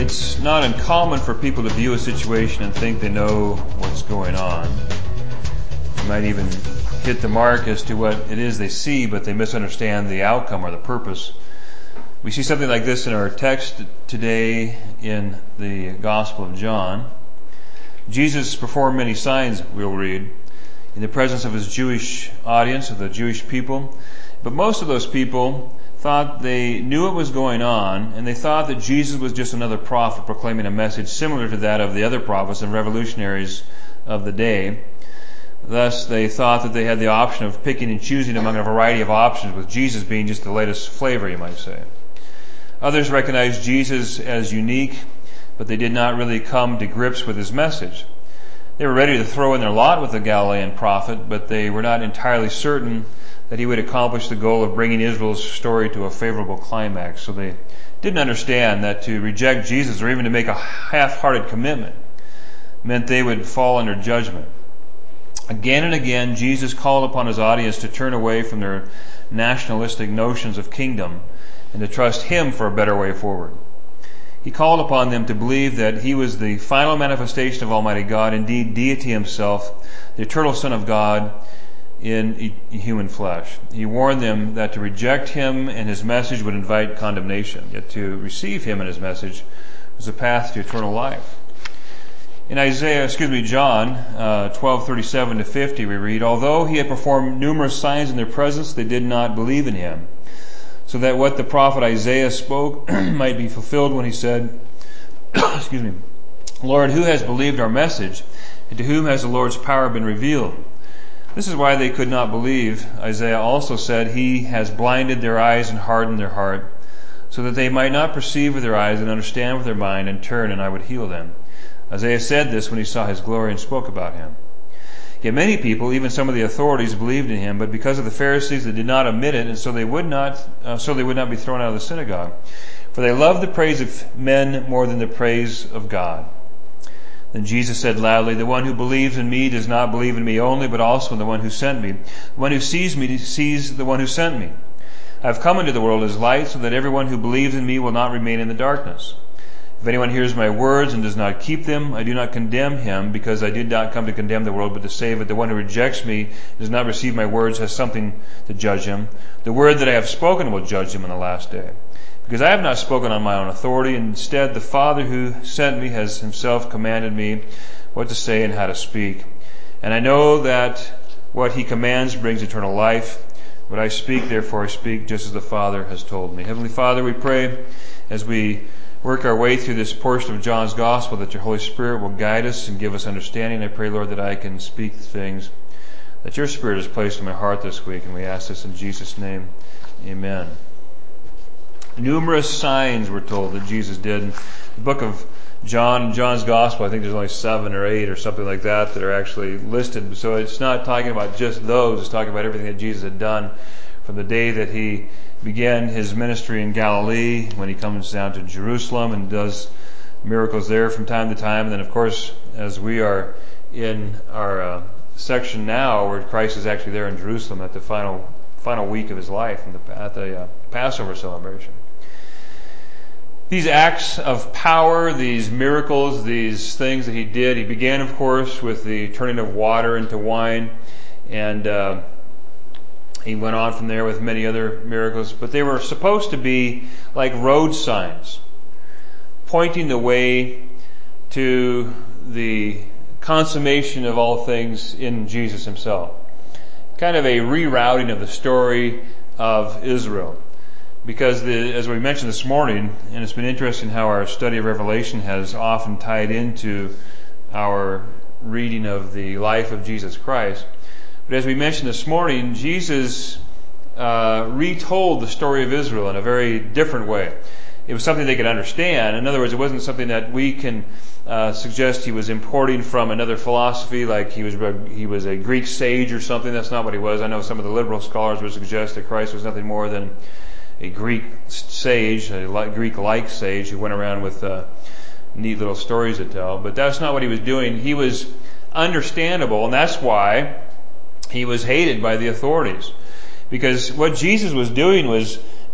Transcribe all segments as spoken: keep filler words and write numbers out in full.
it's not uncommon for people to view a situation and think they know what's going on. They might even hit the mark as to what it is they see, but they misunderstand the outcome or the purpose. We see something like this in our text today in the Gospel of John. Jesus performed many signs, we'll read, in the presence of his Jewish audience, of the Jewish people. But most of those people thought they knew what was going on, and they thought that Jesus was just another prophet proclaiming a message similar to that of the other prophets and revolutionaries of the day. Thus, they thought that they had the option of picking and choosing among a variety of options, with Jesus being just the latest flavor, you might say. Others recognized Jesus as unique, but they did not really come to grips with his message. They were ready to throw in their lot with the Galilean prophet, but they were not entirely certain that he would accomplish the goal of bringing Israel's story to a favorable climax. So they didn't understand that to reject Jesus, or even to make a half-hearted commitment, meant they would fall under judgment. Again and again, Jesus called upon his audience to turn away from their nationalistic notions of kingdom and to trust him for a better way forward. He called upon them to believe that he was the final manifestation of Almighty God, indeed deity himself, the eternal Son of God in human flesh. He warned them that to reject him and his message would invite condemnation, yet to receive him and his message was a path to eternal life. In Isaiah, excuse me, John uh, twelve thirty-seven to fifty, we read, "Although he had performed numerous signs in their presence, they did not believe in him. So that what the prophet Isaiah spoke might be fulfilled when he said, excuse me, Lord, who has believed our message, and to whom has the Lord's power been revealed? This is why they could not believe." Isaiah also said, "He has blinded their eyes and hardened their heart, so that they might not perceive with their eyes and understand with their mind and turn, and I would heal them." Isaiah said this when he saw his glory and spoke about him. Yet many people, even some of the authorities, believed in him, but because of the Pharisees, they did not admit it, and so they would not, uh, so they would not be thrown out of the synagogue. For they loved the praise of men more than the praise of God. Then Jesus said loudly, "The one who believes in me does not believe in me only, but also in the one who sent me. The one who sees me sees the one who sent me. I have come into the world as light, so that everyone who believes in me will not remain in the darkness. If anyone hears my words and does not keep them, I do not condemn him, because I did not come to condemn the world, but to save it. The one who rejects me and does not receive my words has something to judge him. The word that I have spoken will judge him on the last day. Because I have not spoken on my own authority. Instead, the Father who sent me has himself commanded me what to say and how to speak. And I know that what he commands brings eternal life. What I speak, therefore I speak, just as the Father has told me." Heavenly Father, we pray as we work our way through this portion of John's Gospel that your Holy Spirit will guide us and give us understanding. I pray, Lord, that I can speak things that your Spirit has placed in my heart this week, and we ask this in Jesus' name. Amen. Numerous signs, we're told, that Jesus did. In the book of John, John's Gospel, I think there's only seven or eight or something like that that are actually listed. So it's not talking about just those. It's talking about everything that Jesus had done from the day that he began his ministry in Galilee, when he comes down to Jerusalem and does miracles there from time to time. And then, of course, as we are in our uh, section now, where Christ is actually there in Jerusalem at the final final week of his life, in the, at the uh, Passover celebration. These acts of power, these miracles, these things that he did, he began, of course, with the turning of water into wine, and uh, he went on from there with many other miracles, but they were supposed to be like road signs, pointing the way to the consummation of all things in Jesus himself. Kind of a rerouting of the story of Israel. Because the, as we mentioned this morning, and it's been interesting how our study of Revelation has often tied into our reading of the life of Jesus Christ. But as we mentioned this morning, Jesus uh, retold the story of Israel in a very different way. It was something they could understand. In other words, it wasn't something that we can uh, suggest he was importing from another philosophy, like he was he was a Greek sage or something. That's not what he was. I know some of the liberal scholars would suggest that Christ was nothing more than a Greek sage, a Greek-like sage who went around with uh, neat little stories to tell. But that's not what he was doing. He was understandable, and that's why he was hated by the authorities. Because what Jesus was doing was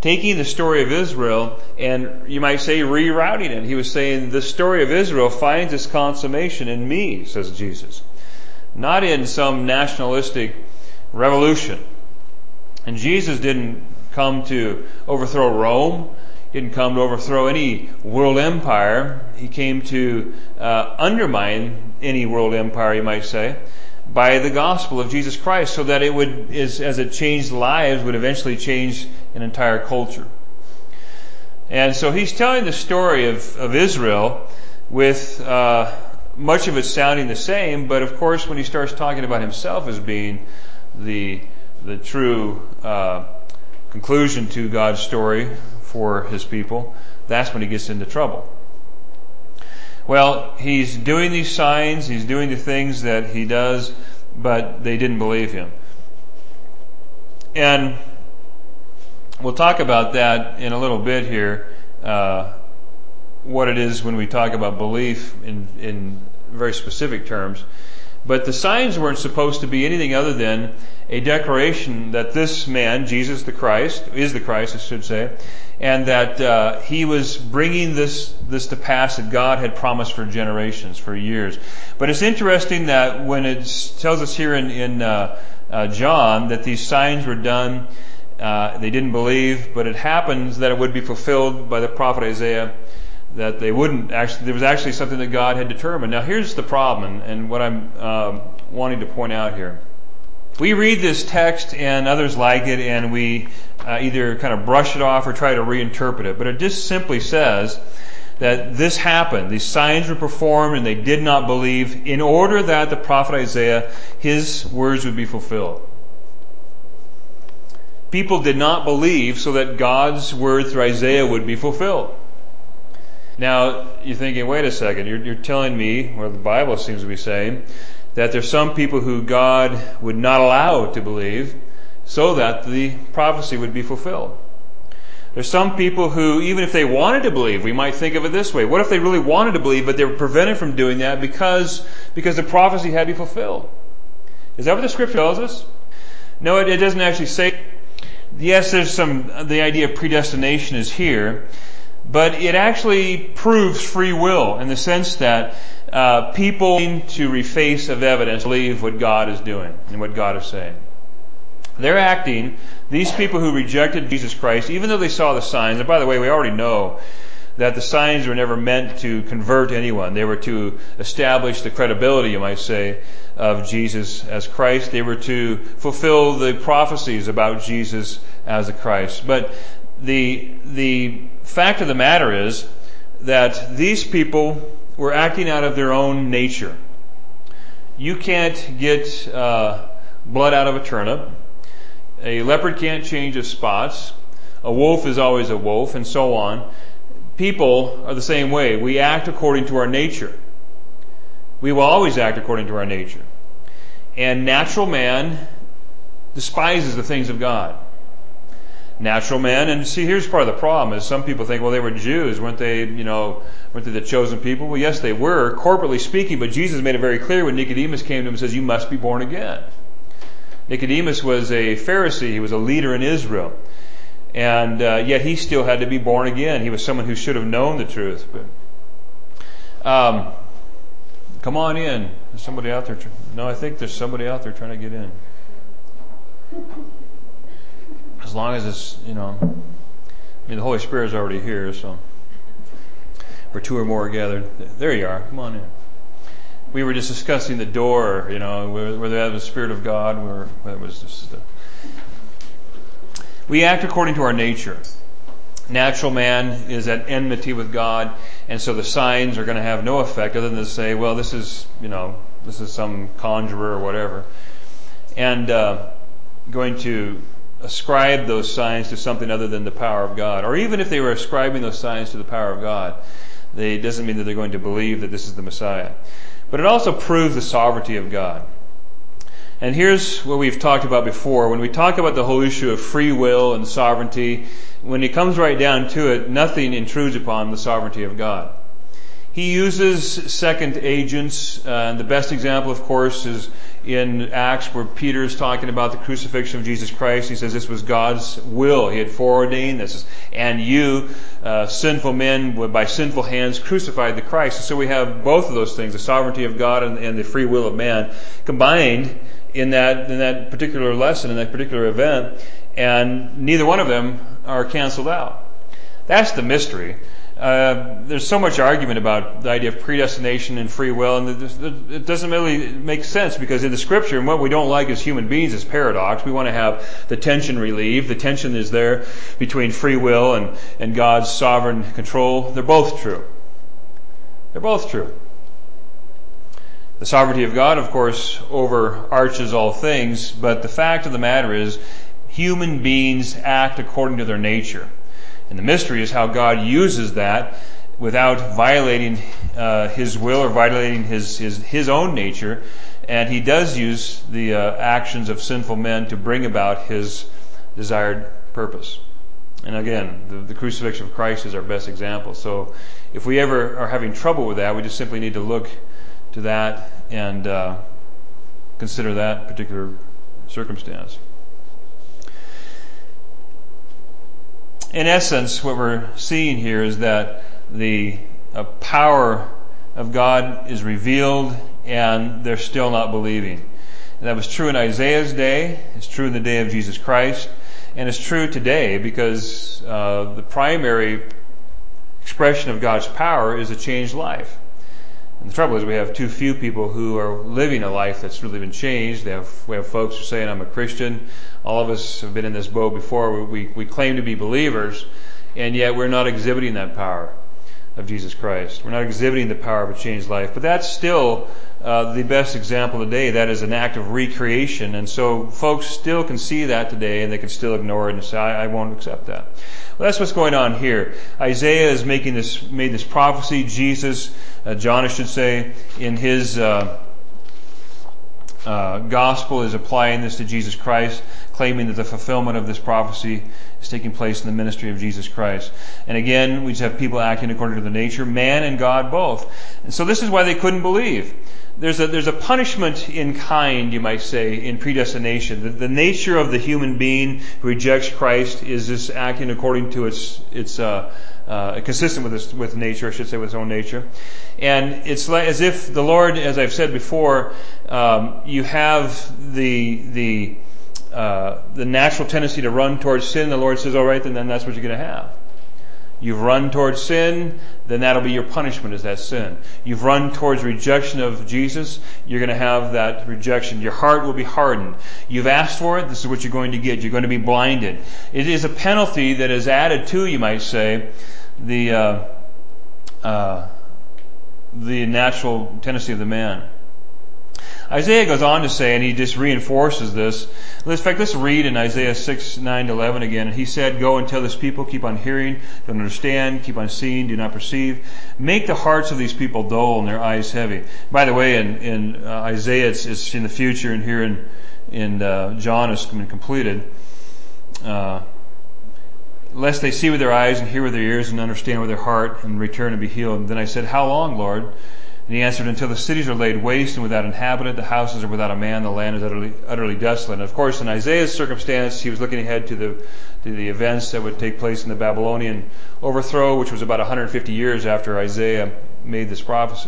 taking the story of Israel and, you might say, rerouting it. He was saying, the story of Israel finds its consummation in me, says Jesus, not in some nationalistic revolution. And Jesus didn't come to overthrow Rome, didn't come to overthrow any world empire. He came to uh, undermine any world empire, you might say, by the gospel of Jesus Christ, so that it would, as, as it changed lives, would eventually change an entire culture. And so he's telling the story of, of Israel with uh, much of it sounding the same, but of course when he starts talking about himself as being the the true uh, conclusion to God's story for his people, that's when he gets into trouble. Well, he's doing these signs, he's doing the things that he does, but they didn't believe him. And we'll talk about that in a little bit here, uh, what it is when we talk about belief in, in very specific terms. But the signs weren't supposed to be anything other than a declaration that this man, Jesus the Christ, is the Christ, I should say, and that uh, he was bringing this this to pass that God had promised for generations, for years. But it's interesting that when it tells us here in, in uh, uh, John that these signs were done, uh, they didn't believe, but it happens that it would be fulfilled by the prophet Isaiah, that they wouldn't actually, there was actually something that God had determined. Now here's the problem, and, and what I'm uh, wanting to point out here. We read this text and others like it, and we uh, either kind of brush it off or try to reinterpret it. But it just simply says that this happened. These signs were performed and they did not believe in order that the prophet Isaiah, his words would be fulfilled. People did not believe so that God's word through Isaiah would be fulfilled. Now, you're thinking, wait a second, you're, you're telling me, or the Bible seems to be saying, that there's some people who God would not allow to believe so that the prophecy would be fulfilled. There's some people who, even if they wanted to believe, we might think of it this way. What if they really wanted to believe, but they were prevented from doing that because, because the prophecy had to be fulfilled? Is that what the Scripture tells us? No, it, it doesn't actually say. Yes, there's some, the idea of predestination is here, but it actually proves free will in the sense that uh, people need to reface of evidence believe what God is doing and what God is saying. They're acting, these people who rejected Jesus Christ, even though they saw the signs, and by the way, we already know that the signs were never meant to convert anyone. They were to establish the credibility, you might say, of Jesus as Christ. They were to fulfill the prophecies about Jesus as the Christ. But the the fact of the matter is that these people were acting out of their own nature. You can't get uh, blood out of a turnip. A leopard can't change its spots. A wolf is always a wolf, and so on. People are the same way. We act according to our nature. We will always act according to our nature. And natural man despises the things of God. Natural man, and see, here's part of the problem, is some people think, well, they were Jews, weren't they, you know, weren't they the chosen people? Well, yes, they were, corporately speaking, but Jesus made it very clear when Nicodemus came to him and says, you must be born again. Nicodemus was a Pharisee, he was a leader in Israel, and uh, yet he still had to be born again. He was someone who should have known the truth. But, um, come on in. There's somebody out there. Tr- no, I think there's somebody out there trying to get in. As long as it's, you know, I mean, the Holy Spirit is already here, so where two or more are gathered. There you are. Come on in. We were just discussing the door, you know, where, where there was the Spirit of God, where, where it was just. Uh, we act according to our nature. Natural man is at enmity with God, and so the signs are going to have no effect other than to say, well, this is, you know, this is some conjurer or whatever, and uh, going to ascribe those signs to something other than the power of God. Or even if they were ascribing those signs to the power of God, they, it doesn't mean that they're going to believe that this is the Messiah. But it also proves the sovereignty of God. And here's what we've talked about before. When we talk about the whole issue of free will and sovereignty, when it comes right down to it, nothing intrudes upon the sovereignty of God. He uses second agents. Uh, and the best example, of course, is in Acts where Peter is talking about the crucifixion of Jesus Christ. He says this was God's will. He had foreordained this. And you, uh, sinful men, by sinful hands crucified the Christ. And so we have both of those things, the sovereignty of God and, and the free will of man, combined in that in that particular lesson, in that particular event. And neither one of them are canceled out. That's the mystery. Uh, there's so much argument about the idea of predestination and free will, and it doesn't really make sense because in the Scripture, and what we don't like as human beings is paradox. We want to have the tension relieved. The tension is there between free will and, and God's sovereign control. They're both true. They're both true. The sovereignty of God, of course, overarches all things, but the fact of the matter is human beings act according to their nature. And the mystery is how God uses that without violating uh, His will or violating His, His His own nature. And He does use the uh, actions of sinful men to bring about His desired purpose. And again, the, the crucifixion of Christ is our best example. So if we ever are having trouble with that, we just simply need to look to that and uh, consider that particular circumstance. In essence, what we're seeing here is that the uh, power of God is revealed and they're still not believing. And that was true in Isaiah's day, it's true in the day of Jesus Christ, and it's true today because uh, the primary expression of God's power is a changed life. And the trouble is we have too few people who are living a life that's really been changed. They have, we have folks who are saying, I'm a Christian. All of us have been in this boat before. We, we claim to be believers, and yet we're not exhibiting that power of Jesus Christ. We're not exhibiting the power of a changed life. But that's still uh, the best example today. That is an act of recreation. And so folks still can see that today, and they can still ignore it and say, I, I won't accept that. Well, that's what's going on here. Isaiah is making this, made this prophecy. Jesus, uh, John, I should say, in his uh, uh, gospel is applying this to Jesus Christ, claiming that the fulfillment of this prophecy is taking place in the ministry of Jesus Christ. And again, we just have people acting according to their nature, man and God both. And so this is why they couldn't believe. There's a, there's a punishment in kind, you might say, in predestination. The, the nature of the human being who rejects Christ is this acting according to its, its, uh, uh, consistent with its, with nature, I should say, with its own nature. And it's like, as if the Lord, as I've said before, um, you have the, the, uh, the natural tendency to run towards sin. The Lord says, all right, then, then that's what you're going to have. You've run towards sin, then that'll be your punishment, is that sin. You've run towards rejection of Jesus, you're going to have that rejection. Your heart will be hardened. You've asked for it, this is what you're going to get. You're going to be blinded. It is a penalty that is added to, you might say, the uh, uh, the natural tendency of the man. Isaiah goes on to say, and he just reinforces this. In fact, let's read in Isaiah six, nine to eleven again. He said, go and tell this people, keep on hearing, don't understand, keep on seeing, do not perceive. Make the hearts of these people dull and their eyes heavy. By the way, in, in uh, Isaiah, it's, it's in the future, and here in, in uh, John it's been completed. Uh, Lest they see with their eyes and hear with their ears and understand with their heart and return and be healed. And then I said, how long, Lord? And he answered, until the cities are laid waste and without inhabitant, the houses are without a man, the land is utterly, utterly desolate. And of course, in Isaiah's circumstance, he was looking ahead to the, to the events that would take place in the Babylonian overthrow, which was about one hundred fifty years after Isaiah made this prophecy.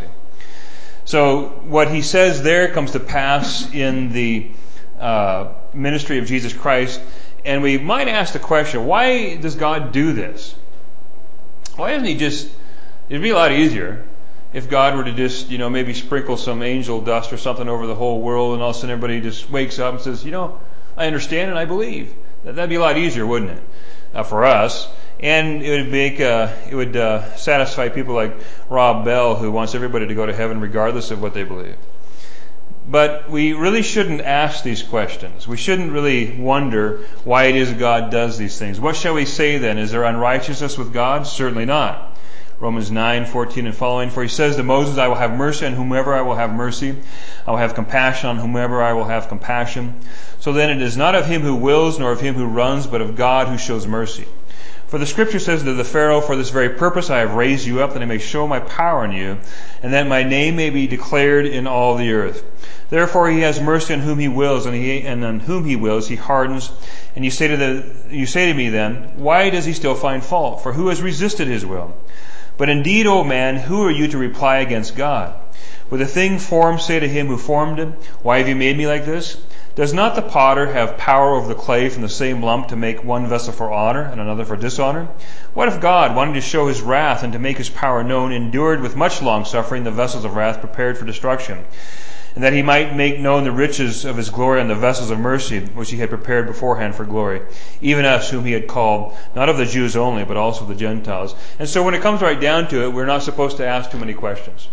So what he says there comes to pass in the uh, ministry of Jesus Christ. And we might ask the question, why does God do this? Why doesn't he just, it'd be a lot easier if God were to just, you know, maybe sprinkle some angel dust or something over the whole world, and all of a sudden everybody just wakes up and says, you know, I understand and I believe. That'd be a lot easier, wouldn't it? Uh, for us. And it would make, uh, it would uh, satisfy people like Rob Bell, who wants everybody to go to heaven regardless of what they believe. But we really shouldn't ask these questions. We shouldn't really wonder why it is God does these things. What shall we say then? Is there unrighteousness with God? Certainly not. Romans nine, fourteen and following. For he says to Moses, I will have mercy on whomever I will have mercy. I will have compassion on whomever I will have compassion. So then it is not of him who wills nor of him who runs, but of God who shows mercy. For the scripture says to the Pharaoh, for this very purpose I have raised you up, that I may show my power in you, and that my name may be declared in all the earth. Therefore he has mercy on whom he wills, and, he, and on whom he wills he hardens. And you say to the, you say to me then, why does he still find fault? For who has resisted his will? But indeed, O man, who are you to reply against God? Would the thing formed say to him who formed it, why have you made me like this? Does not the potter have power over the clay from the same lump to make one vessel for honor and another for dishonor? What if God, wanting to show his wrath and to make his power known, endured with much long suffering the vessels of wrath prepared for destruction, and that he might make known the riches of his glory on the vessels of mercy, which he had prepared beforehand for glory, even us whom he had called, not of the Jews only, but also the Gentiles? And so when it comes right down to it, we're not supposed to ask too many questions.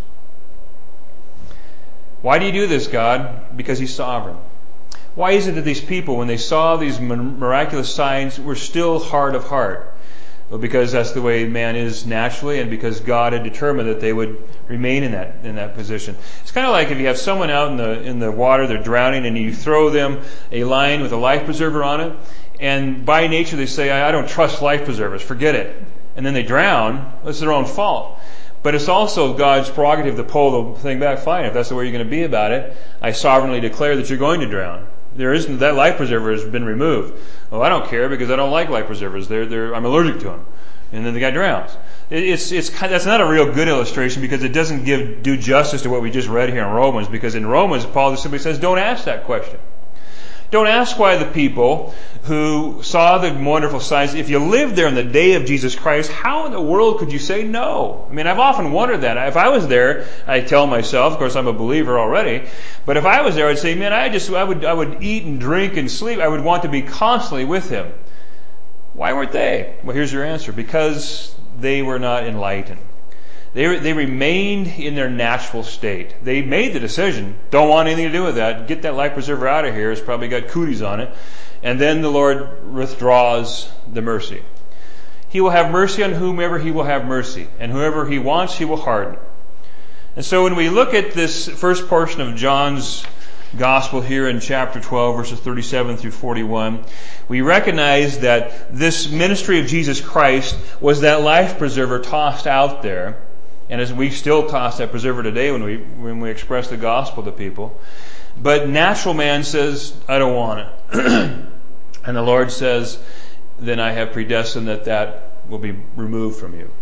Why do you do this, God? Because he's sovereign. Why is it that these people, when they saw these miraculous signs, were still hard of heart? Well, because that's the way man is naturally, and because God had determined that they would remain in that in that position. It's kind of like if you have someone out in the in the water, they're drowning, and you throw them a line with a life preserver on it, and by nature they say, I don't trust life preservers, forget it. And then they drown. It's their own fault. But it's also God's prerogative to pull the thing back. Fine, if that's the way you're going to be about it, I sovereignly declare that you're going to drown. There isn't, that life preserver has been removed. Well, I don't care because I don't like life preservers. They're, they're, I'm allergic to them. And then the guy drowns. It, it's, it's kind of, that's not a real good illustration because it doesn't give due justice to what we just read here in Romans. Because in Romans, Paul just simply says, don't ask that question. Don't ask why the people who saw the wonderful signs, if you lived there in the day of Jesus Christ, how in the world could you say no? I mean, I've often wondered that. If I was there, I tell myself, of course I'm a believer already, but if I was there, I'd say, man, I just, I would, I would eat and drink and sleep. I would want to be constantly with him. Why weren't they? Well, here's your answer. Because they were not enlightened. They, they remained in their natural state. They made the decision, don't want anything to do with that. Get that life preserver out of here. It's probably got cooties on it. And then the Lord withdraws the mercy. He will have mercy on whomever he will have mercy. And whoever he wants, he will harden. And so when we look at this first portion of John's Gospel here in chapter twelve, verses thirty-seven through forty-one, we recognize that this ministry of Jesus Christ was that life preserver tossed out there. And as we still toss that preserver today when we when we express the gospel to people. But natural man says, I don't want it. And the Lord says, then I have predestined that that will be removed from you.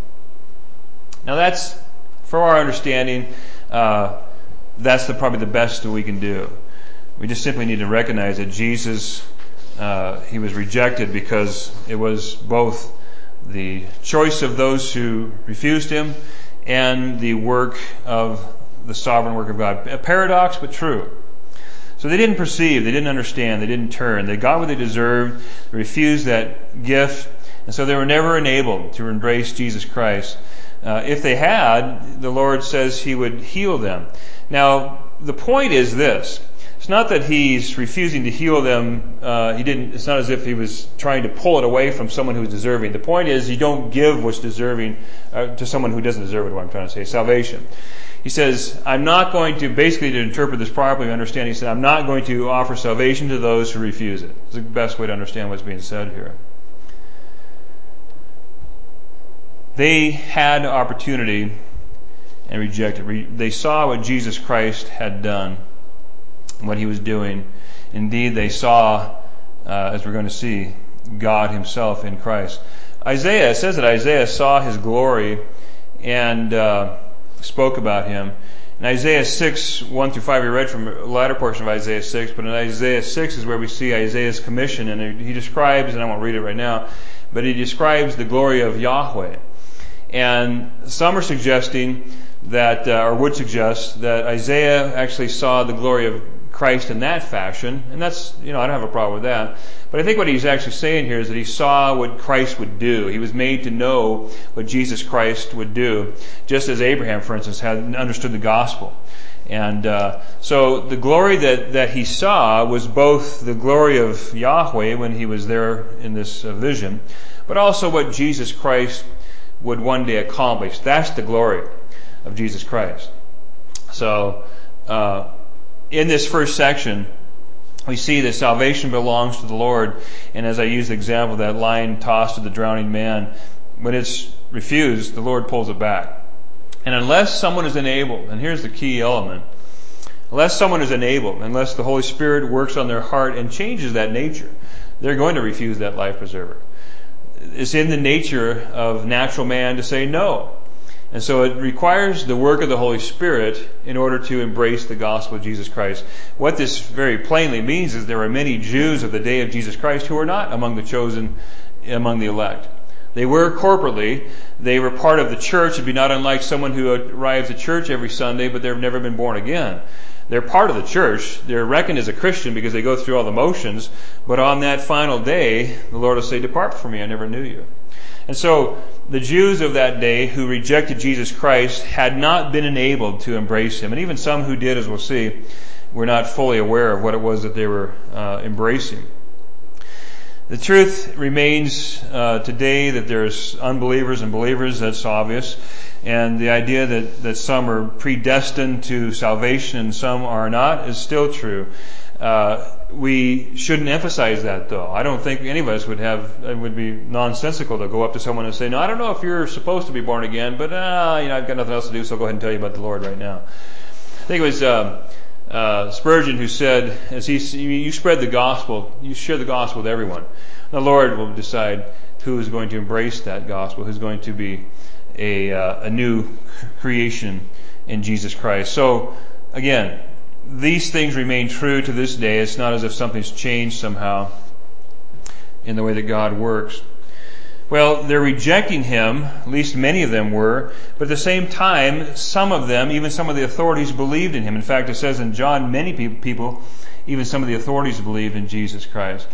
Now that's, for our understanding, uh, that's the, probably the best that we can do. We just simply need to recognize that Jesus, uh, he was rejected because it was both the choice of those who refused him and the work of the sovereign work of God. A paradox, but true. So they didn't perceive, they didn't understand, they didn't turn. They got what they deserved, they refused that gift, and so they were never enabled to embrace Jesus Christ. Uh, if they had, the Lord says he would heal them. Now, the point is this. It's not that he's refusing to heal them. Uh, he didn't. It's not as if he was trying to pull it away from someone who's deserving. The point is, you don't give what's deserving uh, to someone who doesn't deserve it. What I'm trying to say, salvation. He says, I'm not going to, basically to interpret this properly, understand, he said, I'm not going to offer salvation to those who refuse it. It's the best way to understand what's being said here. They had opportunity and rejected. They saw what Jesus Christ had done, what he was doing. Indeed, they saw, uh, as we're going to see, God himself in Christ. Isaiah, it says that Isaiah saw his glory and uh, spoke about him. In Isaiah six, one through five, we read from the latter portion of Isaiah six, but in Isaiah six is where we see Isaiah's commission, and he describes, and I won't read it right now, but he describes the glory of Yahweh. And some are suggesting that, uh, or would suggest, that Isaiah actually saw the glory of Christ in that fashion, and that's, you know, I don't have a problem with that. But I think what he's actually saying here is that he saw what Christ would do. He was made to know what Jesus Christ would do, just as Abraham, for instance, had understood the gospel. And uh, so the glory that, that he saw was both the glory of Yahweh when he was there in this uh, vision, but also what Jesus Christ would one day accomplish. That's the glory of Jesus Christ. So, uh, in this first section, we see that salvation belongs to the Lord. And as I use the example of that line tossed to the drowning man, when it's refused, the Lord pulls it back. And unless someone is enabled, and here's the key element, unless someone is enabled, unless the Holy Spirit works on their heart and changes that nature, they're going to refuse that life preserver. It's in the nature of natural man to say no. And so it requires the work of the Holy Spirit in order to embrace the gospel of Jesus Christ. What this very plainly means is there are many Jews of the day of Jesus Christ who are not among the chosen, among the elect. They were corporately. They were part of the church. It'd be not unlike someone who arrives at church every Sunday, but they've never been born again. They're part of the church. They're reckoned as a Christian because they go through all the motions. But on that final day, the Lord will say, "Depart from me, I never knew you." And so the Jews of that day who rejected Jesus Christ had not been enabled to embrace Him. And even some who did, as we'll see, were not fully aware of what it was that they were uh, embracing. The truth remains uh, today that there's unbelievers and believers, that's obvious. And the idea that, that some are predestined to salvation and some are not is still true. Uh, we shouldn't emphasize that, though. I don't think any of us would have, it would be nonsensical to go up to someone and say, "No, I don't know if you're supposed to be born again, but uh, you know, I've got nothing else to do, so I'll go ahead and tell you about the Lord right now." I think it was uh, uh, Spurgeon who said, as he, you spread the gospel, you share the gospel with everyone. The Lord will decide who is going to embrace that gospel, who's going to be a, uh, a new creation in Jesus Christ. So, again, these things remain true to this day. It's not as if something's changed somehow in the way that God works. Well, they're rejecting Him, at least many of them were, but at the same time, some of them, even some of the authorities, believed in Him. In fact, it says in John, many people, even some of the authorities, believed in Jesus Christ.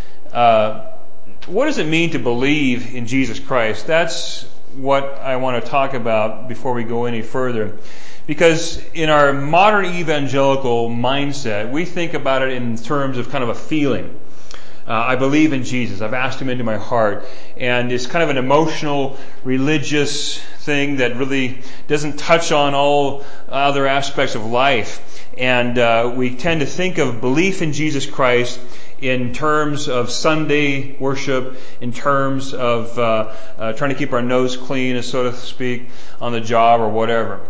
Uh, what does it mean to believe in Jesus Christ? That's what I want to talk about before we go any further. Because in our modern evangelical mindset, we think about it in terms of kind of a feeling. Uh, I believe in Jesus. I've asked Him into my heart. And it's kind of an emotional, religious thing that really doesn't touch on all other aspects of life. And uh, we tend to think of belief in Jesus Christ in terms of Sunday worship, in terms of uh, uh, trying to keep our nose clean, so to speak, on the job or whatever.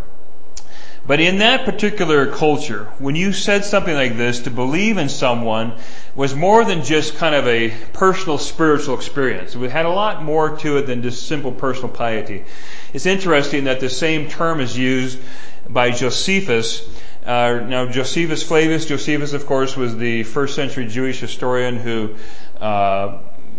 But in that particular culture, when you said something like this, to believe in someone was more than just kind of a personal spiritual experience. It had a lot more to it than just simple personal piety. It's interesting that the same term is used by Josephus. Uh, now, Josephus Flavius, Josephus, of course, was the first century Jewish historian who uh,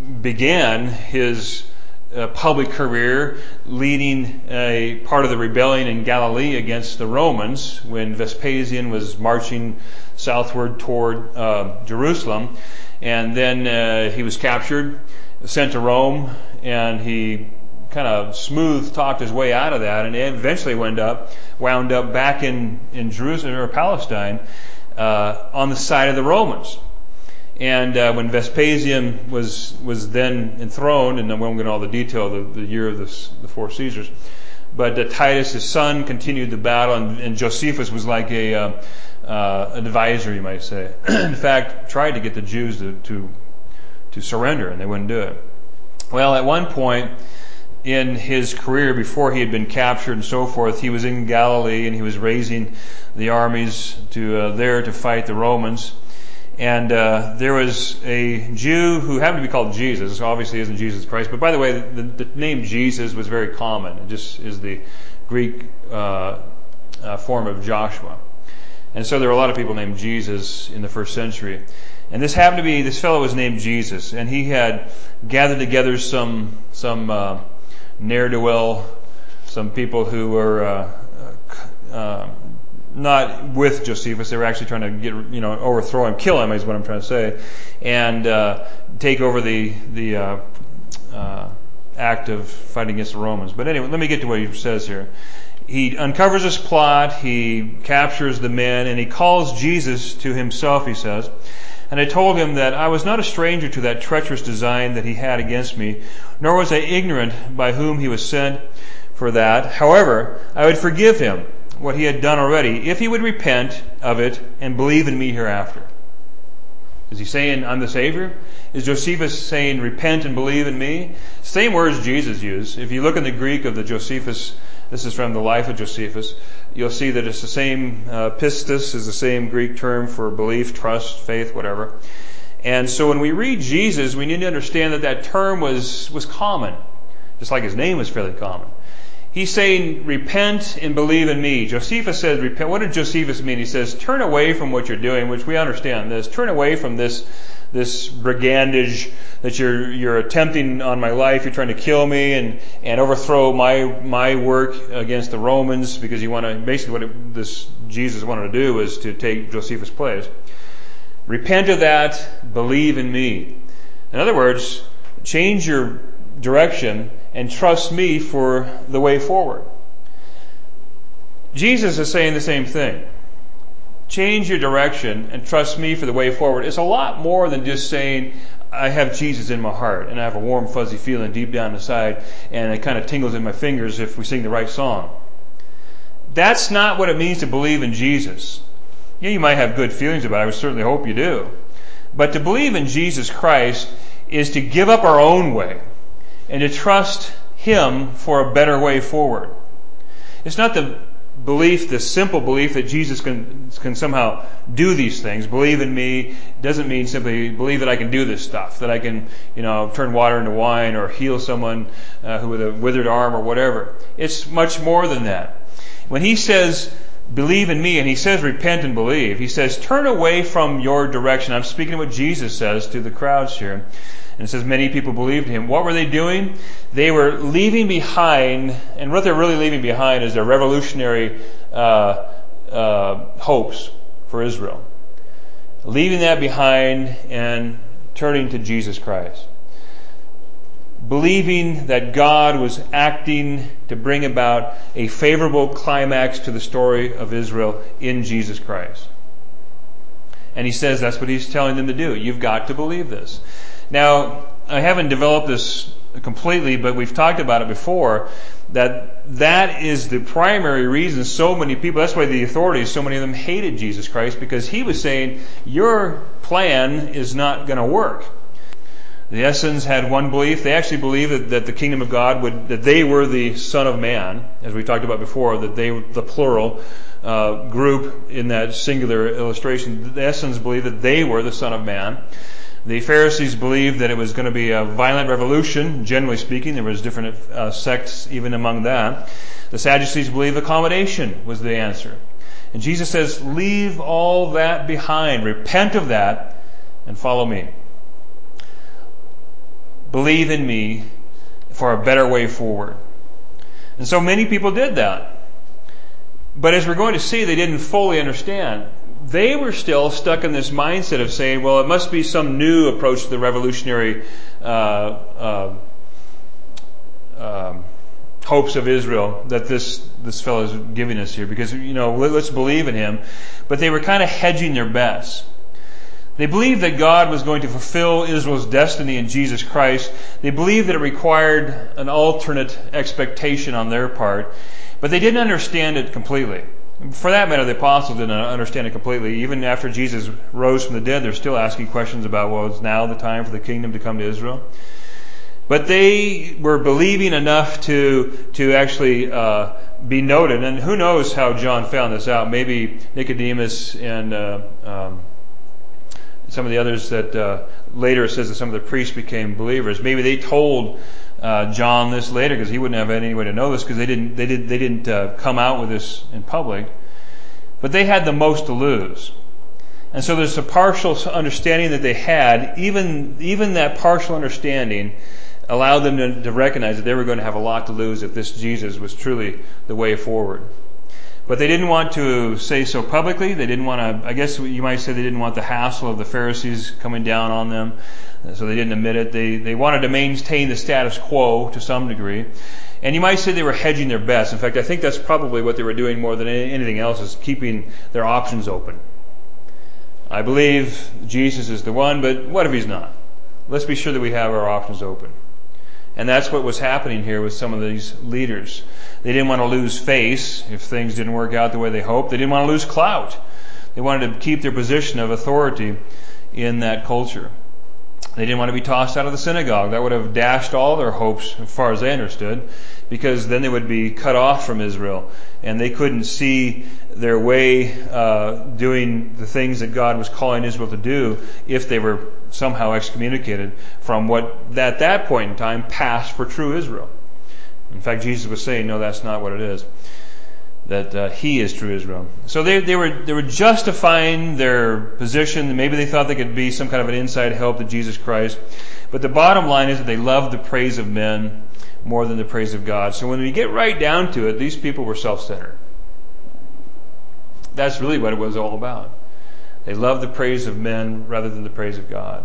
began his uh, public career leading a part of the rebellion in Galilee against the Romans when Vespasian was marching southward toward uh, Jerusalem. And then uh, he was captured, sent to Rome, and he kind of smooth talked his way out of that, and eventually wound up wound up back in, in Jerusalem or Palestine uh, on the side of the Romans. And uh, when Vespasian was was then enthroned, and I won't get into all the detail of the, the year of this, the four Caesars, but uh, Titus, his son, continued the battle, and, and Josephus was like a uh, uh, an advisor, you might say. In fact, tried to get the Jews to, to to surrender, and they wouldn't do it. Well, at one point in his career, before he had been captured and so forth, he was in Galilee and he was raising the armies to uh, there to fight the Romans. And uh, there was a Jew who happened to be called Jesus. Obviously, isn't Jesus Christ. But by the way, the, the name Jesus was very common. It just is the Greek uh, uh, form of Joshua. And so there were a lot of people named Jesus in the first century. And this happened to be, this fellow was named Jesus. And he had gathered together some some uh, ne'er-do-well, some people who were uh, uh, not with Josephus. They were actually trying to get, you know, overthrow him, kill him is what I'm trying to say, and uh, take over the the uh, uh, act of fighting against the Romans. But anyway, let me get to what he says here. He uncovers his plot, he captures the men, and he calls Jesus to himself, he says. And I told him that I was not a stranger to that treacherous design that he had against me, nor was I ignorant by whom he was sent for that. However, I would forgive him what he had done already, if he would repent of it and believe in me hereafter. Is he saying, I'm the Savior? Is Josephus saying, repent and believe in me? Same words Jesus used. If you look in the Greek of the Josephus, this is from the life of Josephus, you'll see that it's the same, uh, pistis is the same Greek term for belief, trust, faith, whatever. And so when we read Jesus, we need to understand that that term was, was common, just like his name was fairly common. He's saying, repent and believe in me. Josephus says, repent. What did Josephus mean? He says, turn away from what you're doing, which we understand this. Turn away from this, this brigandage that you're, you're attempting on my life. You're trying to kill me and, and overthrow my, my work against the Romans, because you want to, basically what it, this Jesus wanted to do was to take Josephus' place. Repent of that, believe in me. In other words, change your direction and trust me for the way forward. Jesus is saying the same thing. Change your direction and trust me for the way forward. It's a lot more than just saying, I have Jesus in my heart and I have a warm, fuzzy feeling deep down inside and it kind of tingles in my fingers if we sing the right song. That's not what it means to believe in Jesus. Yeah, you might have good feelings about it. I would certainly hope you do. But to believe in Jesus Christ is to give up our own way and to trust him for a better way forward. It's not the belief, the simple belief that Jesus can, can somehow do these things. Believe in me doesn't mean simply believe that I can do this stuff, that I can, you know, turn water into wine or heal someone uh, who with a withered arm or whatever. It's much more than that. When he says, believe in me, and he says repent and believe, he says turn away from your direction. I'm speaking of what Jesus says to the crowds here. And it says many people believed him. What were they doing? They were leaving behind, and what they're really leaving behind is their revolutionary uh, uh, hopes for Israel. Leaving that behind and turning to Jesus Christ. Believing that God was acting to bring about a favorable climax to the story of Israel in Jesus Christ. And he says that's what he's telling them to do. You've got to believe this. Now, I haven't developed this completely, but we've talked about it before, that that is the primary reason so many people, that's why the authorities, so many of them hated Jesus Christ, because he was saying, your plan is not going to work. The Essenes had one belief. They actually believed that, that the kingdom of God would, that they were the Son of Man, as we talked about before, that they were the plural uh, group in that singular illustration. The Essenes believed that they were the Son of Man. The Pharisees believed that it was going to be a violent revolution. Generally speaking, there was different uh, sects even among that. The Sadducees believed accommodation was the answer. And Jesus says, leave all that behind. Repent of that and follow me. Believe in me for a better way forward. And so many people did that. But as we're going to see, they didn't fully understand. They were still stuck in this mindset of saying, well, it must be some new approach to the revolutionary uh, uh, um, hopes of Israel that this this fellow is giving us here, because, you know, let's believe in him. But they were kind of hedging their bets. They believed that God was going to fulfill Israel's destiny in Jesus Christ. They believed that it required an alternate expectation on their part, but they didn't understand it completely. For that matter, the apostles didn't understand it completely. Even after Jesus rose from the dead, they're still asking questions about, well, is now the time for the kingdom to come to Israel? But they were believing enough to to actually uh, be noted. And who knows how John found this out? Maybe Nicodemus and uh, um, some of the others that uh, later it says that some of the priests became believers. Maybe they told Uh, John this later, because he wouldn't have any way to know this, because they didn't they did they didn't uh, come out with this in public. But they had the most to lose, and so there's a partial understanding that they had. Even even that partial understanding allowed them to, to recognize that they were going to have a lot to lose if this Jesus was truly the way forward. But they didn't want to say so publicly. They didn't want to. I guess you might say they didn't want the hassle of the Pharisees coming down on them. So they didn't admit it. They they wanted to maintain the status quo to some degree. And you might say they were hedging their bets. In fact, I think that's probably what they were doing more than anything else, is keeping their options open. I believe Jesus is the one, but what if he's not? Let's be sure that we have our options open. And that's what was happening here with some of these leaders. They didn't want to lose face if things didn't work out the way they hoped. They didn't want to lose clout. They wanted to keep their position of authority in that culture. They didn't want to be tossed out of the synagogue. That would have dashed all their hopes, as far as they understood, because then they would be cut off from Israel, and they couldn't see their way uh, doing the things that God was calling Israel to do if they were somehow excommunicated from what, at that point in time, passed for true Israel. In fact, Jesus was saying, no, that's not what it is. That uh, He is true Israel. So they, they were they were justifying their position. Maybe they thought they could be some kind of an inside help to Jesus Christ. But the bottom line is that they loved the praise of men more than the praise of God. So when we get right down to it, these people were self-centered. That's really what it was all about. They loved the praise of men rather than the praise of God.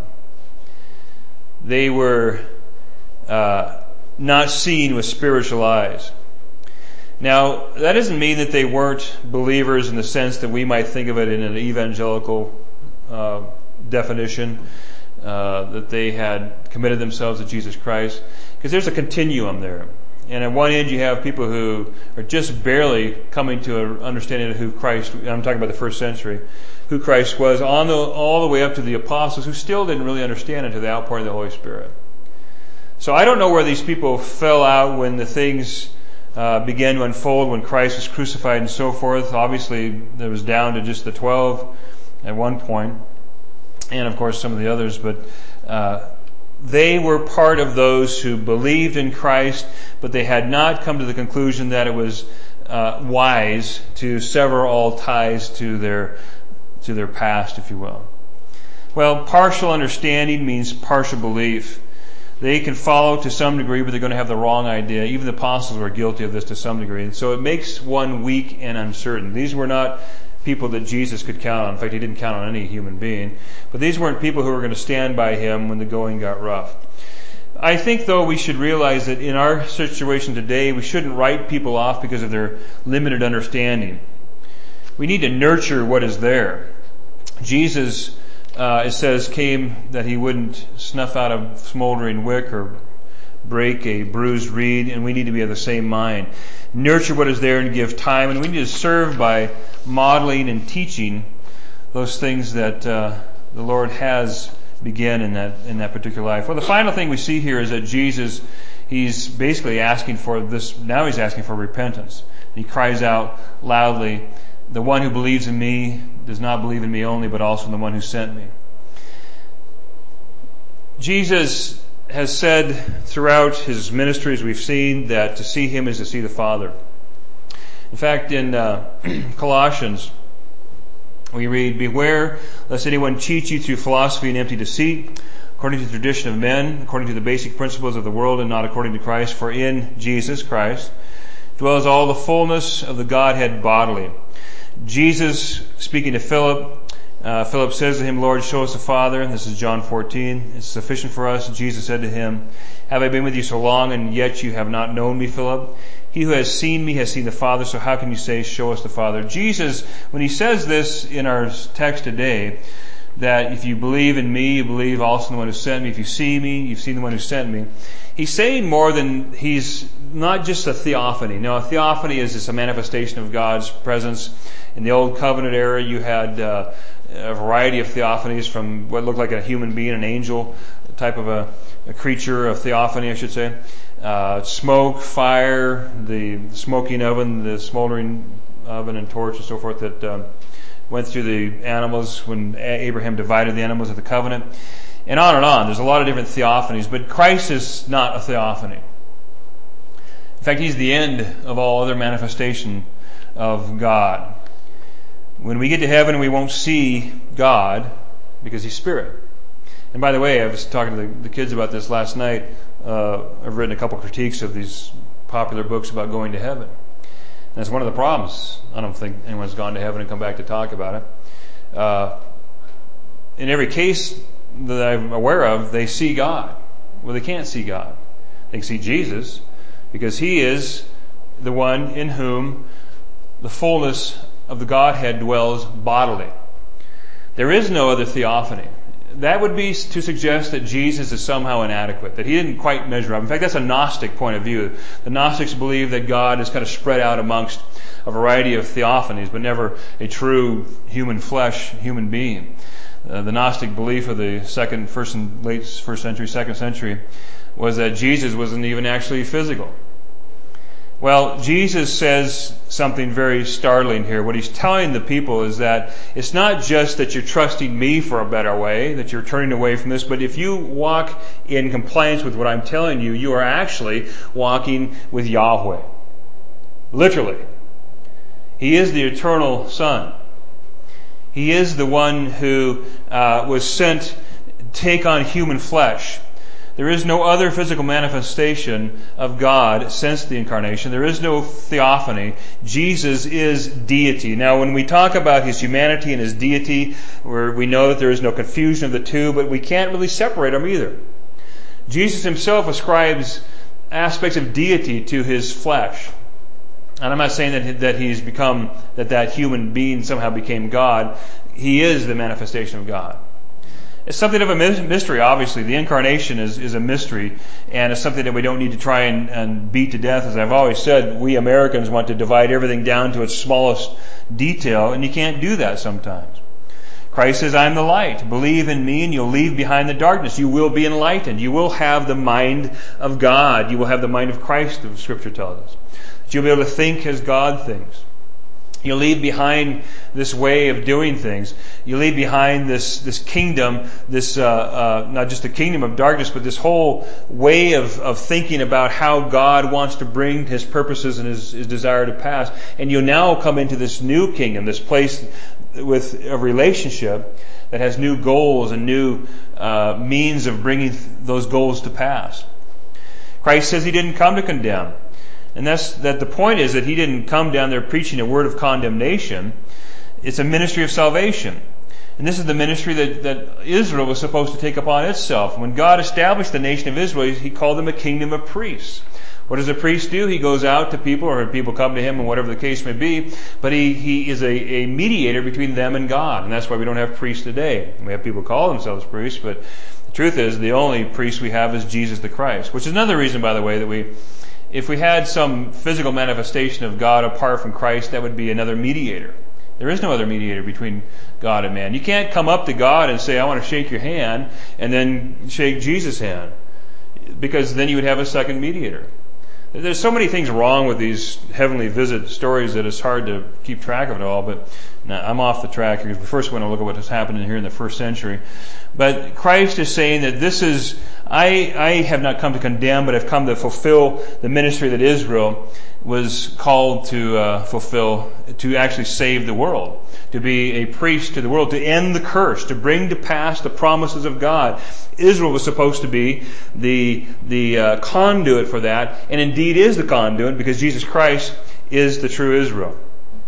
They were uh, not seen with spiritual eyes. Now, that doesn't mean that they weren't believers in the sense that we might think of it in an evangelical uh, definition, uh, that they had committed themselves to Jesus Christ, because there's a continuum there. And at one end you have people who are just barely coming to an understanding of who Christ, I'm talking about the first century, who Christ was, on the, all the way up to the apostles who still didn't really understand until the outpouring of the Holy Spirit. So I don't know where these people fell out when the things Uh, began to unfold when Christ was crucified and so forth. Obviously, there was down to just the twelve at one point, and of course some of the others. But uh, they were part of those who believed in Christ, but they had not come to the conclusion that it was uh, wise to sever all ties to their to their past, if you will. Well, partial understanding means partial belief. They can follow to some degree, but they're going to have the wrong idea. Even the apostles were guilty of this to some degree. And so it makes one weak and uncertain. These were not people that Jesus could count on. In fact, He didn't count on any human being. But these weren't people who were going to stand by Him when the going got rough. I think, though, we should realize that in our situation today, we shouldn't write people off because of their limited understanding. We need to nurture what is there. Jesus, Uh, it says, came that He wouldn't snuff out a smoldering wick or break a bruised reed, and we need to be of the same mind. Nurture what is there and give time, and we need to serve by modeling and teaching those things that uh, the Lord has begun in that in that particular life. Well, the final thing we see here is that Jesus, He's basically asking for this, now He's asking for repentance. He cries out loudly, "The one who believes in me does not believe in me only, but also in the one who sent me." Jesus has said throughout His ministry, as we've seen, that to see Him is to see the Father. In fact, in uh, Colossians, we read, "Beware lest anyone cheat you through philosophy and empty deceit, according to the tradition of men, according to the basic principles of the world, and not according to Christ. For in Jesus Christ dwells all the fullness of the Godhead bodily." Jesus, speaking to Philip, uh, Philip says to him, "Lord, show us the Father." This is John fourteen. "It's sufficient for us." Jesus said to him, "Have I been with you so long, and yet you have not known me, Philip? He who has seen me has seen the Father, so how can you say, 'Show us the Father'?" Jesus, when He says this in our text today, that if you believe in me, you believe also in the one who sent me. If you see me, you've seen the one who sent me. He's saying more than, He's not just a theophany. Now, a theophany is just a manifestation of God's presence. In the Old Covenant era, you had uh, a variety of theophanies, from what looked like a human being, an angel type of a, a creature, a theophany, I should say. Uh, smoke, fire, the smoking oven, the smoldering oven and torch and so forth that um, went through the animals when Abraham divided the animals of the covenant. And on and on. There's a lot of different theophanies, but Christ is not a theophany. In fact, He's the end of all other manifestation of God. When we get to heaven, we won't see God because He's Spirit. And by the way, I was talking to the, the kids about this last night. Uh, I've written a couple critiques of these popular books about going to heaven. And that's one of the problems. I don't think anyone's gone to heaven and come back to talk about it. Uh, in every case that I'm aware of, they see God. Well, they can't see God. They can see Jesus because He is the one in whom the fullness of the Godhead dwells bodily. There is no other theophany. that would be to suggest that Jesus is somehow inadequate, that he didn't quite measure up. In fact, that's a Gnostic point of view. The Gnostics believe that God is kind of spread out amongst a variety of theophanies, but never a true human flesh, human being. Uh, the Gnostic belief of the second, first and late first century, second century, was that Jesus wasn't even actually physical. Well, Jesus says something very startling here. What he's telling the people is that it's not just that you're trusting me for a better way, that you're turning away from this, but if you walk in compliance with what I'm telling you, you are actually walking with Yahweh. Literally. He is the eternal Son. He is the one who uh, was sent to take on human flesh. There is no other physical manifestation of God since the incarnation. There is no theophany. Jesus is deity. Now, when we talk about his humanity and his deity, where we know that there is no confusion of the two, but we can't really separate them either. Jesus himself ascribes aspects of deity to his flesh. And I'm not saying that that he's become, that that human being somehow became God. He is the manifestation of God. It's something of a mystery, obviously. The incarnation is, is a mystery, and it's something that we don't need to try and, and beat to death. As I've always said, we Americans want to divide everything down to its smallest detail, and you can't do that sometimes. Christ says, I'm the light. Believe in me and you'll leave behind the darkness. You will be enlightened. You will have the mind of God. You will have the mind of Christ, the Scripture tells us. That you'll be able to think as God thinks. You'll leave behind this way of doing things. You leave behind this this kingdom, this uh, uh, not just a kingdom of darkness, but this whole way of, of thinking about how God wants to bring his purposes and his, his desire to pass. And you'll now come into this new kingdom, this place with a relationship that has new goals and new uh, means of bringing those goals to pass. Christ says he didn't come to condemn. And that's that the point is that he didn't come down there preaching a word of condemnation. It's a ministry of salvation. And this is the ministry that, that Israel was supposed to take upon itself. When God established the nation of Israel, he called them a kingdom of priests. What does a priest do? He goes out to people, or people come to him, and whatever the case may be, but he, he is a, a mediator between them and God. And that's why we don't have priests today. We have people call themselves priests, but the truth is the only priest we have is Jesus the Christ. Which is another reason, by the way, that we if we had some physical manifestation of God apart from Christ, that would be another mediator. There is no other mediator between God and man. You can't come up to God and say, I want to shake your hand, and then shake Jesus' hand, because then you would have a second mediator. There's so many things wrong with these heavenly visit stories that it's hard to keep track of it all, but no, I'm off the track here because we first want to look at what has happened here in the first century. But Christ is saying that this is, I, I have not come to condemn, but I've come to fulfill the ministry that Israel was called to uh, fulfill, to actually save the world, to be a priest to the world, to end the curse, to bring to pass the promises of God. Israel was supposed to be the the uh, conduit for that, and indeed is the conduit, because Jesus Christ is the true Israel.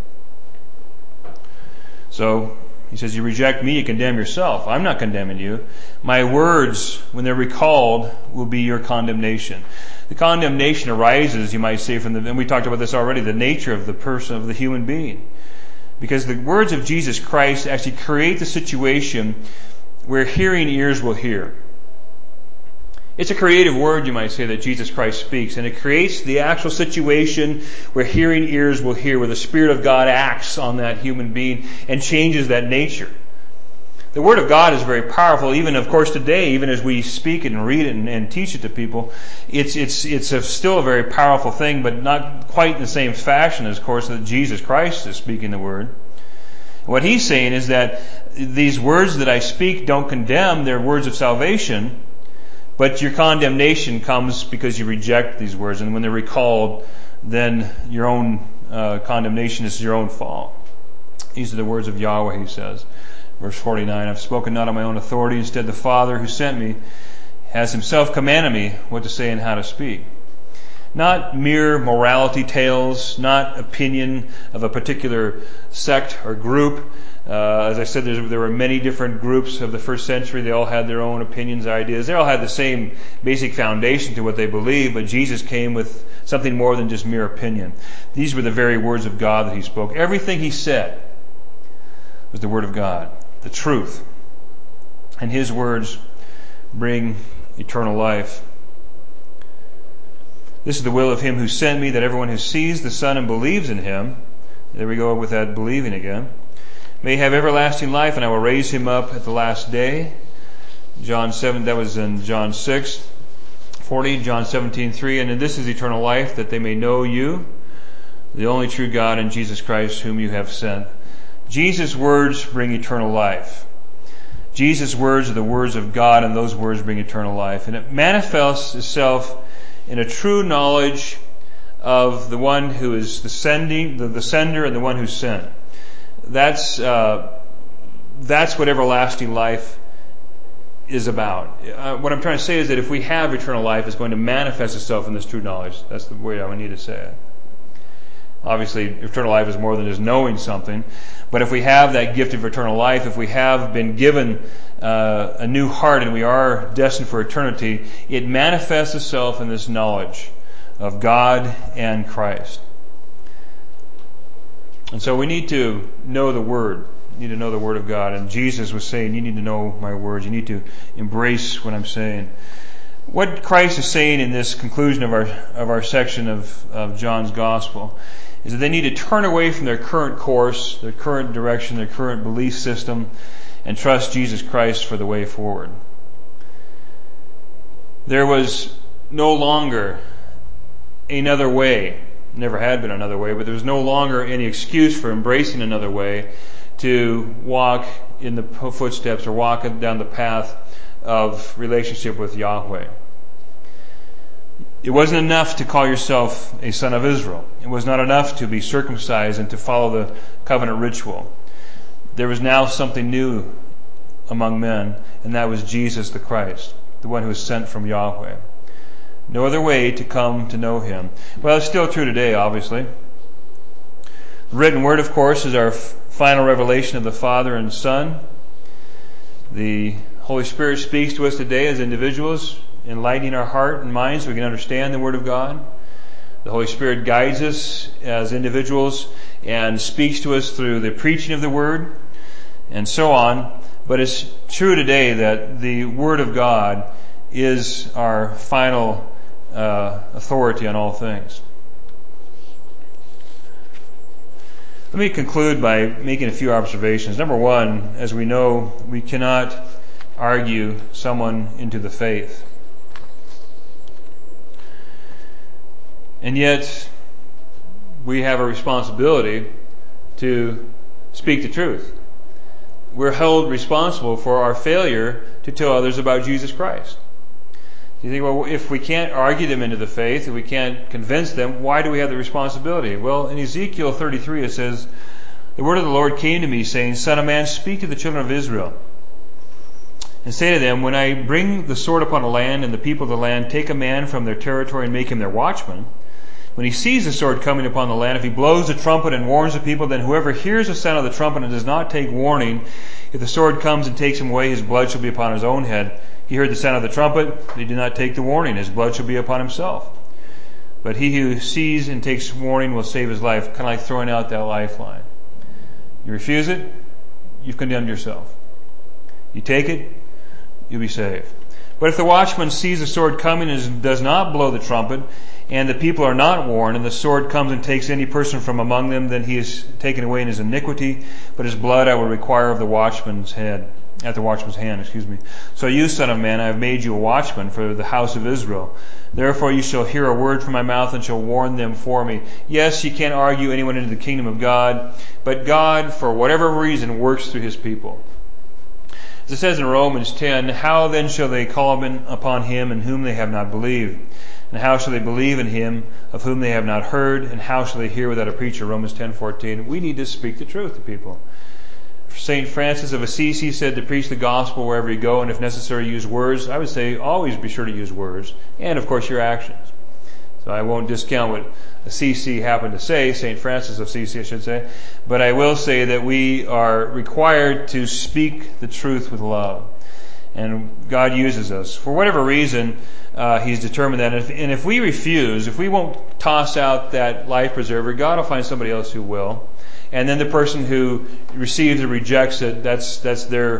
So he says, you reject me, you condemn yourself. I'm not condemning you. My words, when they're recalled, will be your condemnation. The condemnation arises, you might say, from the, and we talked about this already, the nature of the person, of the human being. Because the words of Jesus Christ actually create the situation where hearing ears will hear. It's a creative word, you might say, that Jesus Christ speaks, and it creates the actual situation where hearing ears will hear, where the Spirit of God acts on that human being and changes that nature. The Word of God is very powerful, even, of course, today, even as we speak it and read it and, and teach it to people. It's it's it's a, still a very powerful thing, but not quite in the same fashion as, of course, that Jesus Christ is speaking the Word. What he's saying is that these words that I speak don't condemn, they're words of salvation, but your condemnation comes because you reject these words, and when they're recalled, then your own uh, condemnation is your own fault. These are the words of Yahweh, he says. Verse forty-nine, I've spoken not on my own authority. Instead, the Father who sent me has himself commanded me what to say and how to speak. Not mere morality tales, not opinion of a particular sect or group. Uh, as I said, there were many different groups of the first century. They all had their own opinions, ideas. They all had the same basic foundation to what they believed, but Jesus came with something more than just mere opinion. These were the very words of God that he spoke. Everything he said was the Word of God, the truth. and His words bring eternal life. This is the will of Him who sent me, that everyone who sees the Son and believes in Him, there we go with that believing again, may have everlasting life, and I will raise him up at the last day. John seven, that was in John six forty, John seventeen three, and this is eternal life, that they may know you, the only true God, and Jesus Christ, whom you have sent. Jesus' words bring eternal life. Jesus' words are the words of God, and those words bring eternal life. And it manifests itself in a true knowledge of the one who is the sending, the, the sender, and the one who's sent. That's uh, that's what everlasting life is about. Uh, what I'm trying to say is that if we have eternal life, it's going to manifest itself in this true knowledge. That's the way I would need to say it. Obviously, eternal life is more than just knowing something. But if we have that gift of eternal life, if we have been given uh, a new heart and we are destined for eternity, it manifests itself in this knowledge of God and Christ. And so we need to know the Word. We need to know the Word of God. And Jesus was saying, you need to know my words. You need to embrace what I'm saying. What Christ is saying in this conclusion of our of our section of, of John's Gospel is that they need to turn away from their current course, their current direction, their current belief system, and trust Jesus Christ for the way forward. There was no longer another way. Never had been another way, but there was no longer any excuse for embracing another way to walk in the footsteps or walk down the path of relationship with Yahweh. It wasn't enough to call yourself a son of Israel. It was not enough to be circumcised and to follow the covenant ritual. There was now something new among men, and that was Jesus the Christ, the one who was sent from Yahweh. No other way to come to know Him. Well, it's still true today, obviously. The written word, of course, is our final revelation of the Father and Son. The Holy Spirit speaks to us today as individuals, enlightening our heart and mind so we can understand the Word of God. The Holy Spirit guides us as individuals and speaks to us through the preaching of the Word and so on. But it's true today that the Word of God is our final uh, authority on all things. Let me conclude by making a few observations. Number one, as we know, we cannot argue someone into the faith. And yet, we have a responsibility to speak the truth. We're held responsible for our failure to tell others about Jesus Christ. You think, well, if we can't argue them into the faith, if we can't convince them, why do we have the responsibility? Well, in Ezekiel thirty-three it says, the word of the Lord came to me, saying, Son of man, speak to the children of Israel, and say to them, when I bring the sword upon a land, and the people of the land take a man from their territory and make him their watchman, when he sees the sword coming upon the land, if he blows the trumpet and warns the people, then whoever hears the sound of the trumpet and does not take warning, if the sword comes and takes him away, his blood shall be upon his own head. He heard the sound of the trumpet, but he did not take the warning. His blood shall be upon himself. But he who sees and takes warning will save his life. Kind of like throwing out that lifeline. You refuse it, you've condemned yourself. You take it, you'll be saved. But if the watchman sees the sword coming and does not blow the trumpet, and the people are not warned, and the sword comes and takes any person from among them, then he is taken away in his iniquity, but his blood I will require of the watchman's head. At the watchman's hand, excuse me. So you, son of man, I have made you a watchman for the house of Israel. Therefore you shall hear a word from my mouth and shall warn them for me. Yes, you can't argue anyone into the kingdom of God, but God, for whatever reason, works through His people. As it says in Romans ten, how then shall they call upon Him in whom they have not believed? And how shall they believe in Him of whom they have not heard? And how shall they hear without a preacher? Romans ten fourteen. We need to speak the truth to people. Saint Francis of Assisi said to preach the gospel wherever you go, and if necessary use words. I would say always be sure to use words, and of course your actions. So I won't discount what Assisi happened to say, Saint Francis of Assisi I should say, but I will say that we are required to speak the truth with love. And God uses us. For whatever reason, uh, He's determined that. And if, and if we refuse, if we won't toss out that life preserver, God will find somebody else who will. And then the person who receives or rejects it, that's that's their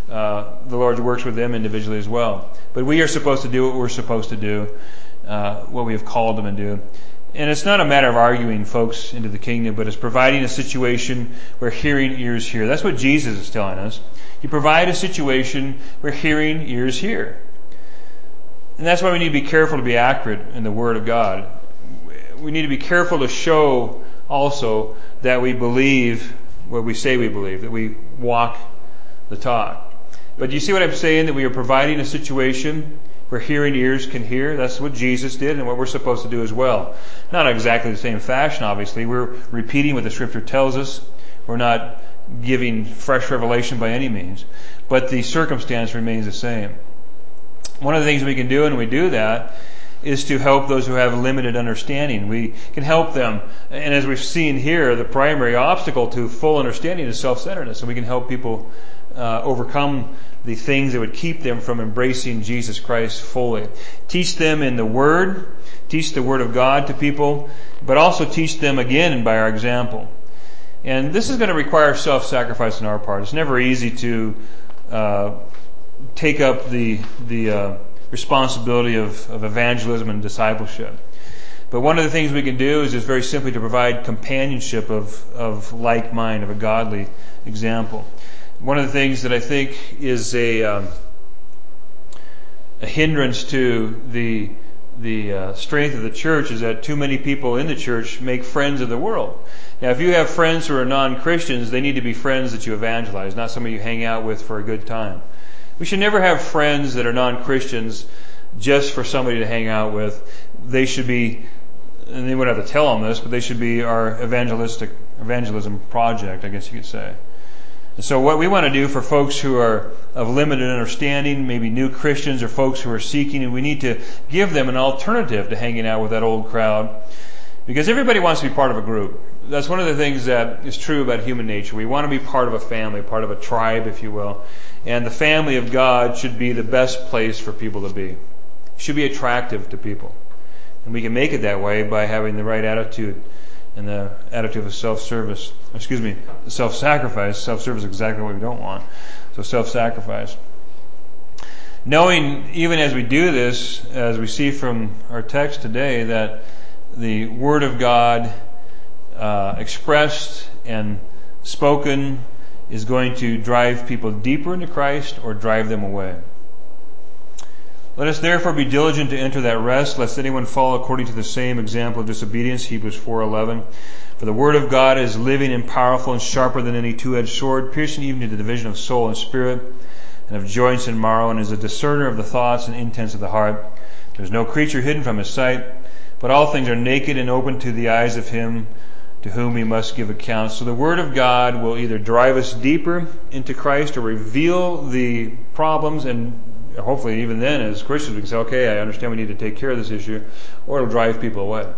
uh, the Lord works with them individually as well. But we are supposed to do what we're supposed to do, uh, what we have called them to do. And it's not a matter of arguing folks into the kingdom, but it's providing a situation where hearing ears hear. That's what Jesus is telling us. You provide a situation where hearing ears hear. And that's why we need to be careful to be accurate in the Word of God. We need to be careful to show also that we believe what we say we believe, that we walk the talk. But do you see what I'm saying? That we are providing a situation where hearing ears can hear. That's what Jesus did and what we're supposed to do as well. Not exactly the same fashion, obviously. We're repeating what the Scripture tells us. We're not giving fresh revelation by any means. But the circumstance remains the same. One of the things we can do, and we do that, is to help those who have limited understanding. We can help them. And as we've seen here, the primary obstacle to full understanding is self-centeredness. And we can help people uh, overcome the things that would keep them from embracing Jesus Christ fully. Teach them in the Word, teach the Word of God to people, but also teach them again by our example. And this is going to require self-sacrifice on our part. It's never easy to uh, take up the the uh, responsibility of, of evangelism and discipleship. But one of the things we can do is just very simply to provide companionship of, of like mind, of a godly example. One of the things that I think is a um, a hindrance to the the uh, strength of the church is that too many people in the church make friends of the world. Now, if you have friends who are non-Christians, they need to be friends that you evangelize, not somebody you hang out with for a good time. We should never have friends that are non-Christians just for somebody to hang out with. They should be, and they wouldn't have to tell them this, but they should be our evangelistic evangelism project, I guess you could say. And so what we want to do for folks who are of limited understanding, maybe new Christians or folks who are seeking, and we need to give them an alternative to hanging out with that old crowd. Because everybody wants to be part of a group. That's one of the things that is true about human nature. We want to be part of a family, part of a tribe, if you will. And the family of God should be the best place for people to be. It should be attractive to people. And we can make it that way by having the right attitude and the attitude of self-service. Excuse me, self-sacrifice. Self-service is exactly what we don't want. So self-sacrifice. Knowing, even as we do this, as we see from our text today, that the Word of God uh, expressed and spoken is going to drive people deeper into Christ or drive them away. Let us therefore be diligent to enter that rest, lest anyone fall according to the same example of disobedience. Hebrews four eleven. For the Word of God is living and powerful and sharper than any two-edged sword, piercing even to the division of soul and spirit, and of joints and marrow, and is a discerner of the thoughts and intents of the heart. There is no creature hidden from His sight, but all things are naked and open to the eyes of Him to whom we must give account. So the Word of God will either drive us deeper into Christ or reveal the problems, and hopefully even then as Christians we can say, okay, I understand we need to take care of this issue, or it'll drive people away.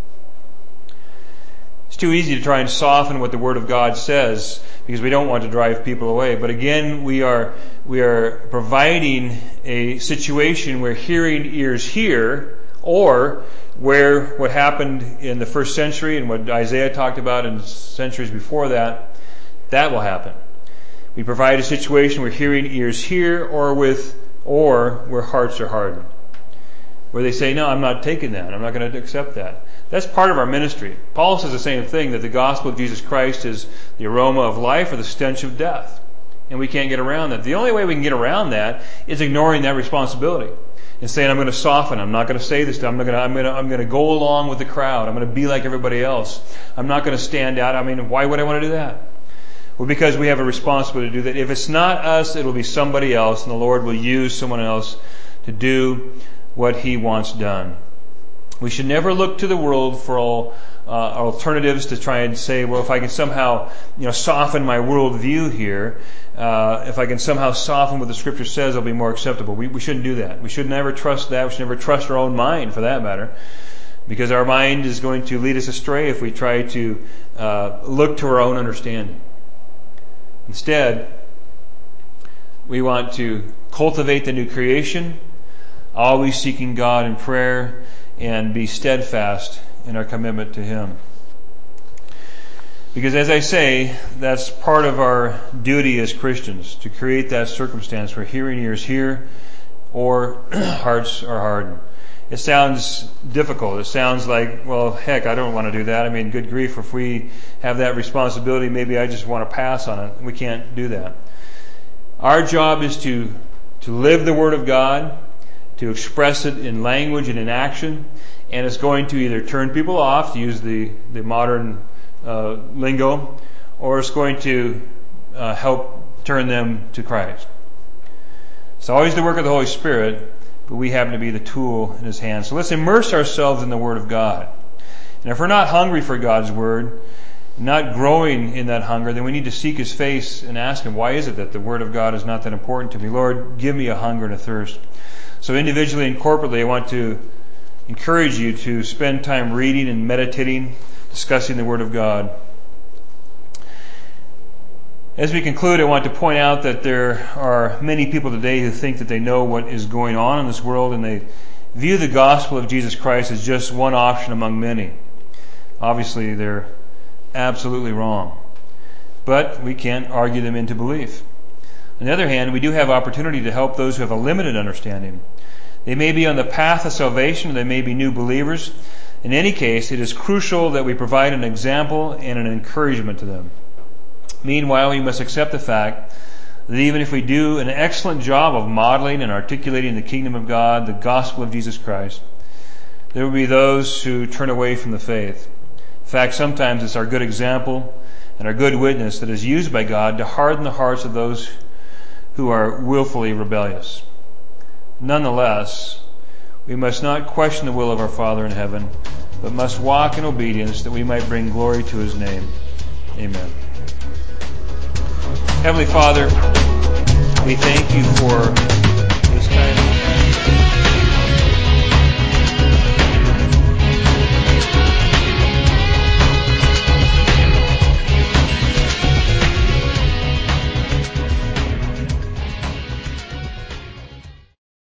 It's too easy to try and soften what the Word of God says because we don't want to drive people away. But again, we are we are providing a situation where hearing ears hear, or where what happened in the first century and what Isaiah talked about in centuries before that, that will happen. We provide a situation where hearing ears hear, or with or where hearts are hardened. Where they say, no, I'm not taking that. I'm not going to accept that. That's part of our ministry. Paul says the same thing, that the gospel of Jesus Christ is the aroma of life or the stench of death. And we can't get around that. The only way we can get around that is ignoring that responsibility and saying, I'm going to soften. I'm not going to say this. I'm going to, I'm going to, I'm going to go along with the crowd. I'm going to be like everybody else. I'm not going to stand out. I mean, why would I want to do that? Well, because we have a responsibility to do that. If it's not us, it will be somebody else, and the Lord will use someone else to do what He wants done. We should never look to the world for all uh, alternatives to try and say, well, if I can somehow, you know, soften my worldview here, uh, if I can somehow soften what the Scripture says, it'll be more acceptable. We, we shouldn't do that. We should never trust that. We should never trust our own mind, for that matter, because our mind is going to lead us astray if we try to uh, look to our own understanding. Instead, we want to cultivate the new creation, always seeking God in prayer, and be steadfast in our commitment to Him. Because as I say, that's part of our duty as Christians, to create that circumstance where hearing ears hear or hearts are hardened. It sounds difficult. It sounds like, well, heck, I don't want to do that. I mean, good grief, if we have that responsibility, maybe I just want to pass on it. We can't do that. Our job is to, to live the Word of God, to express it in language and in action, and it's going to either turn people off, to use the, the modern uh, lingo, or it's going to uh, help turn them to Christ. It's always the work of the Holy Spirit, but we happen to be the tool in His hands. So let's immerse ourselves in the Word of God. And if we're not hungry for God's Word, not growing in that hunger, then we need to seek His face and ask Him, why is it that the Word of God is not that important to me? Lord, give me a hunger and a thirst. So individually and corporately, I want to encourage you to spend time reading and meditating, discussing the Word of God. As we conclude, I want to point out that there are many people today who think that they know what is going on in this world, and they view the gospel of Jesus Christ as just one option among many. Obviously, they're absolutely wrong. But we can't argue them into belief. On the other hand, we do have opportunity to help those who have a limited understanding. They may be on the path of salvation, or they may be new believers. In any case, it is crucial that we provide an example and an encouragement to them. Meanwhile, we must accept the fact that even if we do an excellent job of modeling and articulating the kingdom of God, the gospel of Jesus Christ, there will be those who turn away from the faith. In fact, sometimes it's our good example and our good witness that is used by God to harden the hearts of those who are willfully rebellious. Nonetheless, we must not question the will of our Father in heaven, but must walk in obedience that we might bring glory to His name. Amen. Heavenly Father, we thank You for